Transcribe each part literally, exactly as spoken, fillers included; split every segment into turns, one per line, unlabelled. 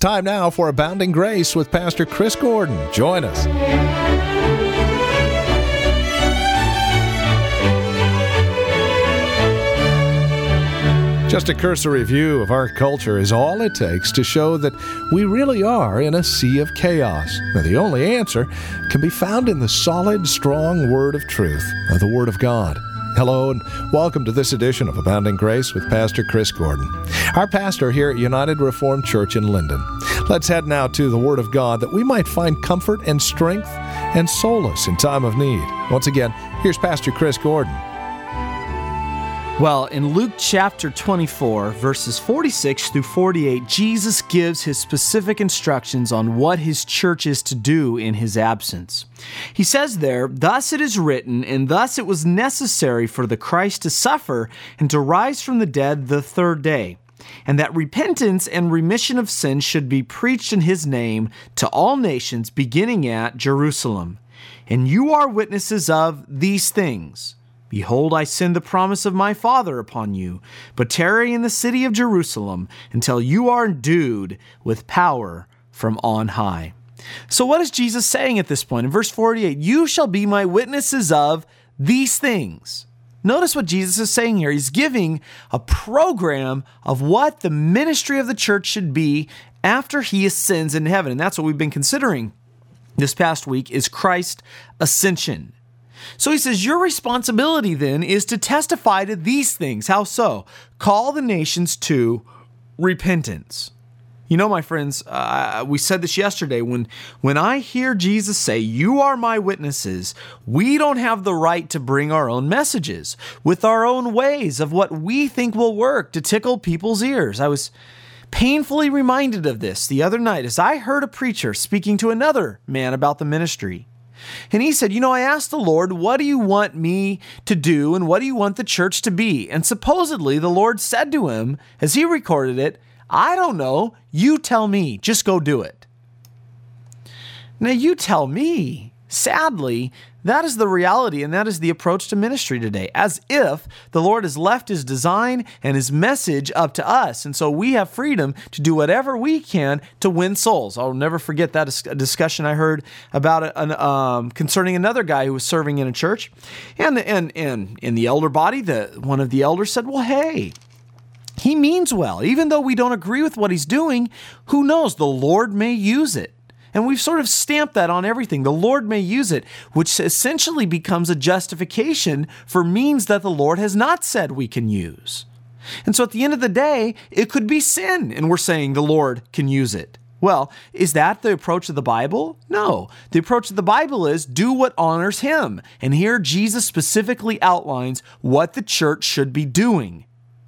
time now for Abounding Grace with Pastor Chris Gordon. Join us. Just a cursory view of our culture is all it takes to show that we really are in a sea of chaos. Now, the only answer can be found in the solid, strong word of truth, the Word of God. Hello and welcome to this edition of Abounding Grace with Pastor Chris Gordon, our pastor here at United Reformed Church in Linden. Let's head now to the Word of God that we might find comfort and strength and solace in time of need. Once again, here's Pastor Chris Gordon.
Well, in Luke chapter twenty-four, verses forty-six through forty-eight, Jesus gives his specific instructions on what his church is to do in his absence. He says there, "Thus it is written, and thus it was necessary for the Christ to suffer and to rise from the dead the third day, and that repentance and remission of sins should be preached in his name to all nations, beginning at Jerusalem. And you are witnesses of these things. Behold, I send the promise of my Father upon you, but tarry in the city of Jerusalem until you are endued with power from on high." So what is Jesus saying at this point? In verse forty-eight, "You shall be my witnesses of these things." Notice what Jesus is saying here. He's giving a program of what the ministry of the church should be after he ascends in heaven. And that's what we've been considering this past week, is Christ's ascension. So he says, your responsibility then is to testify to these things. How so? Call the nations to repentance. You know, my friends, uh, we said this yesterday, when, when I hear Jesus say, "You are my witnesses," we don't have the right to bring our own messages with our own ways of what we think will work to tickle people's ears. I was painfully reminded of this the other night as I heard a preacher speaking to another man about the ministry. And he said, you know, I asked the Lord, what do you want me to do and what do you want the church to be? And supposedly the Lord said to him, as he recorded it, "I don't know, you tell me, just go do it." Now, you tell me. Sadly, that is the reality, and that is the approach to ministry today, as if the Lord has left his design and his message up to us. And so we have freedom to do whatever we can to win souls. I'll never forget that a discussion I heard about an, um, concerning another guy who was serving in a church. And, and, and in the elder body, the, one of the elders said, well, hey, he means well. Even though we don't agree with what he's doing, who knows? The Lord may use it. And we've sort of stamped that on everything. The Lord may use it, which essentially becomes a justification for means that the Lord has not said we can use. And so at the end of the day, it could be sin, and we're saying the Lord can use it. Well, is that the approach of the Bible? No. The approach of the Bible is do what honors him. And here Jesus specifically outlines what the church should be doing.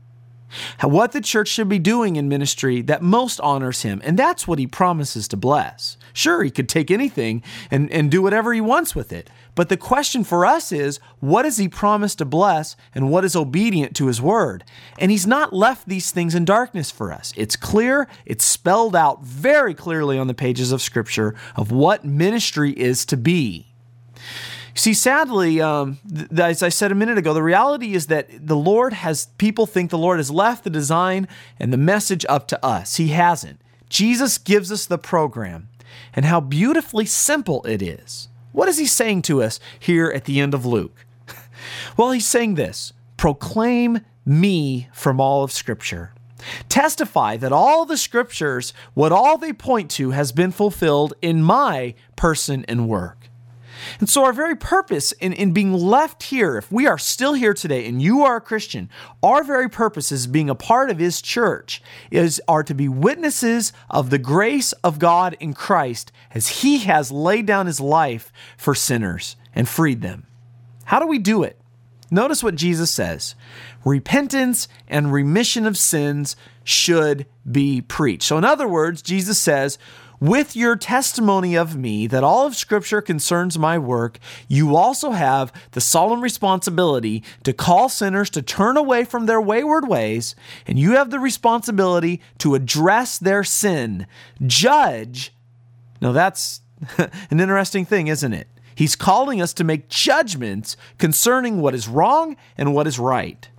What the church should be doing in ministry that most honors him. And that's what he promises to bless. Sure, he could take anything and, and do whatever he wants with it. But the question for us is, what does he promise to bless and what is obedient to his word? And he's not left these things in darkness for us. It's clear, it's spelled out very clearly on the pages of Scripture of what ministry is to be. See, sadly, um, th- as I said a minute ago, the reality is that the Lord has, people think the Lord has left the design and the message up to us. He hasn't. Jesus gives us the program, and how beautifully simple it is. What is he saying to us here at the end of Luke? Well, he's saying this: proclaim me from all of Scripture. Testify that all the Scriptures, what all they point to, has been fulfilled in my person and work. And so our very purpose in, in being left here, if we are still here today and you are a Christian, our very purpose as being a part of his church is are to be witnesses of the grace of God in Christ as he has laid down his life for sinners and freed them. How do we do it? Notice what Jesus says. Repentance and remission of sins should be preached. So in other words, Jesus says, with your testimony of me that all of Scripture concerns my work, you also have the solemn responsibility to call sinners to turn away from their wayward ways, and you have the responsibility to address their sin, judge. Now that's an interesting thing, isn't it? He's calling us to make judgments concerning what is wrong and what is right.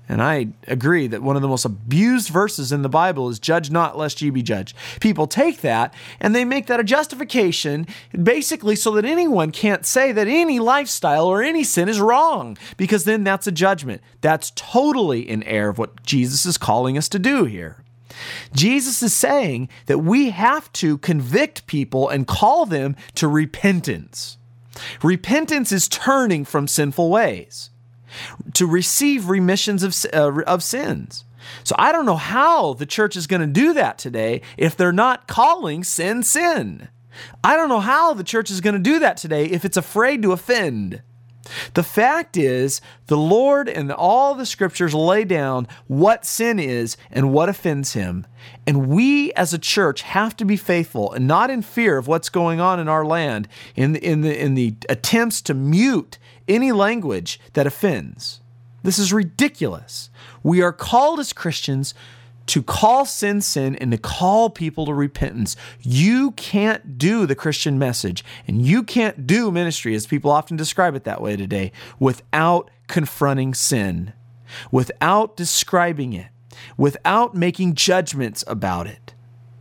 And I agree that one of the most abused verses in the Bible is judge not lest ye be judged. People take that and they make that a justification basically so that anyone can't say that any lifestyle or any sin is wrong, because then that's a judgment. That's totally in error of what Jesus is calling us to do here. Jesus is saying that we have to convict people and call them to repentance. Repentance is turning from sinful ways, to receive remissions of, uh, of sins. So I don't know how the church is going to do that today if they're not calling sin sin. I don't know how the church is going to do that today if it's afraid to offend. The fact is, the Lord and all the scriptures lay down what sin is and what offends him. And we as a church have to be faithful and not in fear of what's going on in our land in the, in the, in the attempts to mute any language that offends. This is ridiculous. We are called as Christians to call sin sin and to call people to repentance. You can't do the Christian message and you can't do ministry, as people often describe it that way today, without confronting sin, without describing it, without making judgments about it.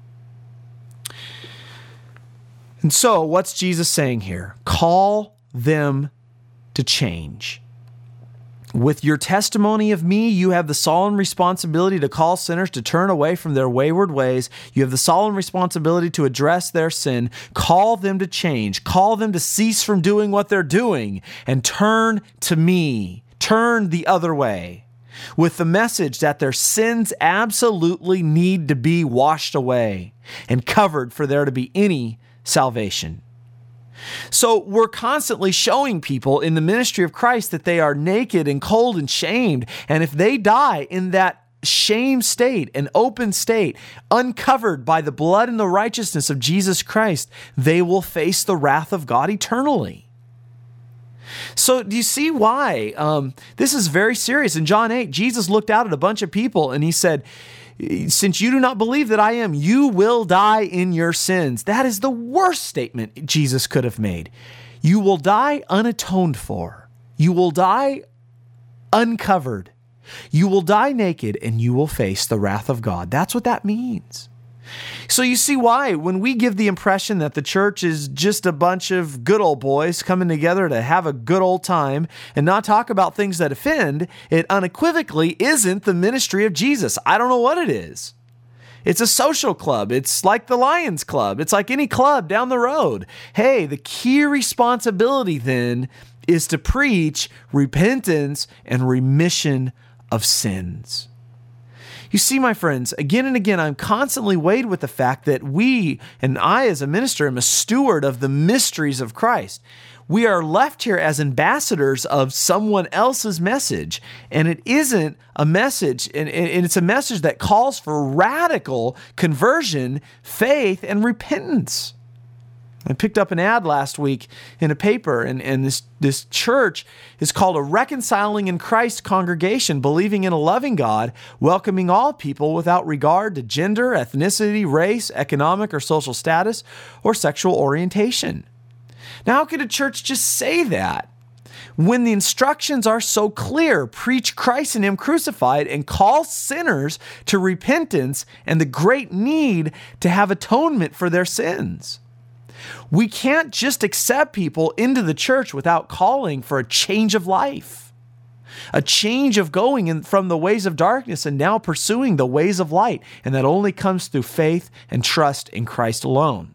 And so, what's Jesus saying here? Call them to change. With your testimony of me, you have the solemn responsibility to call sinners to turn away from their wayward ways. You have the solemn responsibility to address their sin. Call them to change. Call them to cease from doing what they're doing and turn to me. Turn the other way, with the message that their sins absolutely need to be washed away and covered for there to be any salvation. So we're constantly showing people in the ministry of Christ that they are naked and cold and shamed. And if they die in that shame state, an open state, uncovered by the blood and the righteousness of Jesus Christ, they will face the wrath of God eternally. So do you see why? Um, this is very serious. In John eight, Jesus looked out at a bunch of people and he said, since you do not believe that I am, you will die in your sins. That is the worst statement Jesus could have made. You will die unatoned for. You will die uncovered. You will die naked and you will face the wrath of God. That's what that means. So you see why when we give the impression that the church is just a bunch of good old boys coming together to have a good old time and not talk about things that offend, it unequivocally isn't the ministry of Jesus. I don't know what it is. It's a social club. It's like the Lions Club. It's like any club down the road. Hey, the key responsibility then is to preach repentance and remission of sins. You see, my friends, again and again, I'm constantly weighed with the fact that we, and I as a minister, am a steward of the mysteries of Christ. We are left here as ambassadors of someone else's message, and it isn't a message, and it's a message that calls for radical conversion, faith, and repentance. I picked up an ad last week in a paper, and, and this, this church is called a Reconciling in Christ congregation, believing in a loving God, welcoming all people without regard to gender, ethnicity, race, economic or social status, or sexual orientation. Now, how could a church just say that when the instructions are so clear? Preach Christ and Him crucified and call sinners to repentance and the great need to have atonement for their sins. We can't just accept people into the church without calling for a change of life, a change of going in from the ways of darkness and now pursuing the ways of light. And that only comes through faith and trust in Christ alone.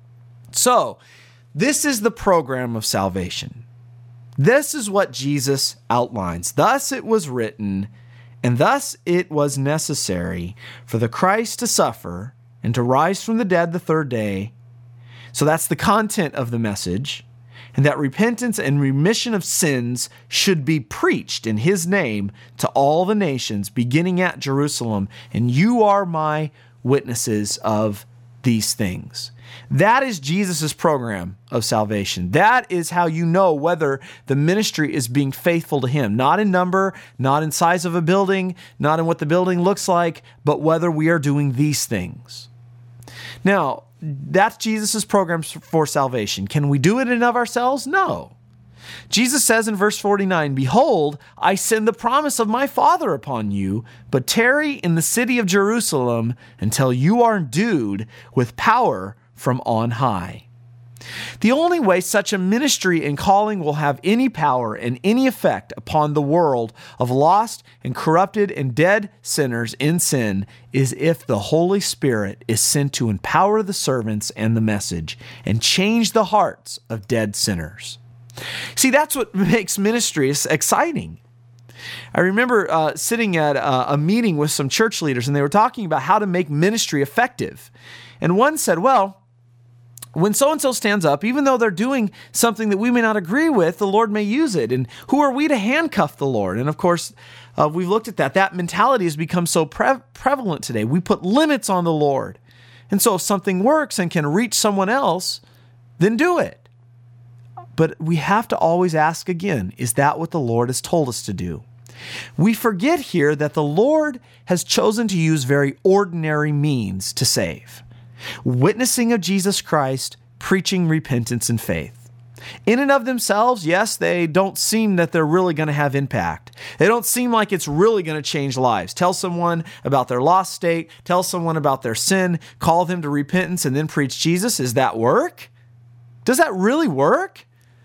So, this is the program of salvation. This is what Jesus outlines. Thus it was written, and thus it was necessary for the Christ to suffer and to rise from the dead the third day. So that's the content of the message, and that repentance and remission of sins should be preached in His name to all the nations, beginning at Jerusalem, and you are my witnesses of these things. That is Jesus' program of salvation. That is how you know whether the ministry is being faithful to Him. Not in number, not in size of a building, not in what the building looks like, but whether we are doing these things. Now, that's Jesus' program for salvation. Can we do it in and of ourselves? No. Jesus says in verse forty-nine, "Behold, I send the promise of my Father upon you, but tarry in the city of Jerusalem until you are endued with power from on high." The only way such a ministry and calling will have any power and any effect upon the world of lost and corrupted and dead sinners in sin is if the Holy Spirit is sent to empower the servants and the message and change the hearts of dead sinners. See, that's what makes ministry exciting. I remember uh, sitting at a, a meeting with some church leaders, and they were talking about how to make ministry effective. And one said, well, when so-and-so stands up, even though they're doing something that we may not agree with, the Lord may use it. And who are we to handcuff the Lord? And of course, uh, we've looked at that. That mentality has become so pre- prevalent today. We put limits on the Lord. And so if something works and can reach someone else, then do it. But we have to always ask again, is that what the Lord has told us to do? We forget here that the Lord has chosen to use very ordinary means to save. Witnessing of Jesus Christ, preaching repentance and faith. In and of themselves, yes, they don't seem that they're really going to have impact. They don't seem like it's really going to change lives. Tell someone about their lost state, tell someone about their sin, call them to repentance, and then preach Jesus. Does that work? Does that really work?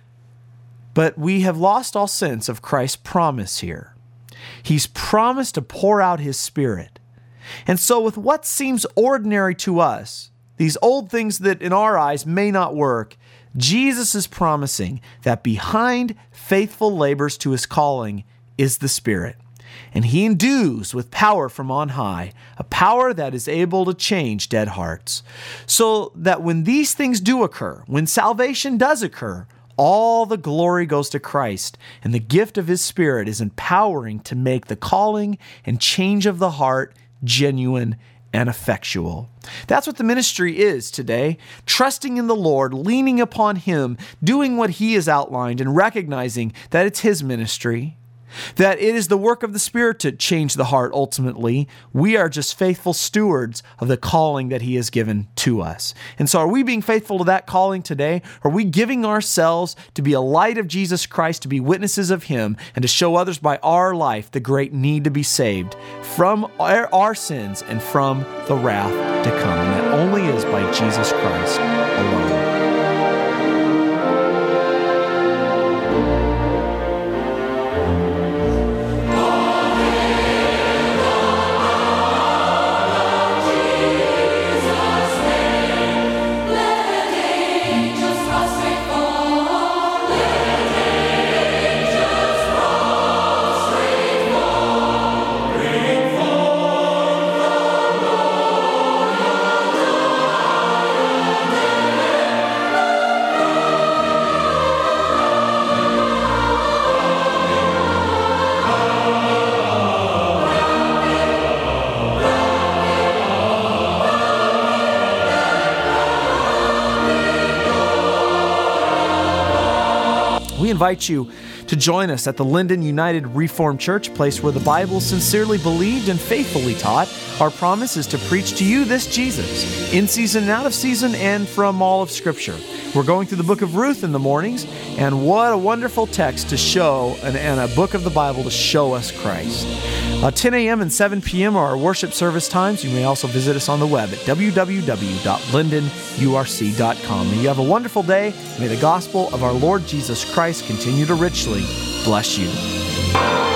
But we have lost all sense of Christ's promise here. He's promised to pour out His Spirit. And so with what seems ordinary to us, these old things that in our eyes may not work, Jesus is promising that behind faithful labors to His calling is the Spirit. And He endues with power from on high, a power that is able to change dead hearts. So that when these things do occur, when salvation does occur, all the glory goes to Christ, and the gift of His Spirit is empowering to make the calling and change of the heart genuine and effectual. That's what the ministry is today. Trusting in the Lord, leaning upon Him, doing what He has outlined, and recognizing that it's His ministry, that it is the work of the Spirit to change the heart ultimately. We are just faithful stewards of the calling that He has given to us. And so are we being faithful to that calling today? Are we giving ourselves to be a light of Jesus Christ, to be witnesses of Him, and to show others by our life the great need to be saved from our, our sins and from the wrath to come? And that only is by Jesus Christ alone. We invite you to join us at the Linden United Reformed Church, a place where the Bible is sincerely believed and faithfully taught. Our promise is to preach to you this Jesus, in season and out of season, and from all of Scripture. We're going through the book of Ruth in the mornings, and what a wonderful text to show, and, and a book of the Bible to show us Christ. Uh, ten a.m. and seven p.m. are our worship service times. You may also visit us on the web at w w w dot linden u r c dot com. May you have a wonderful day. May the gospel of our Lord Jesus Christ continue to richly bless you.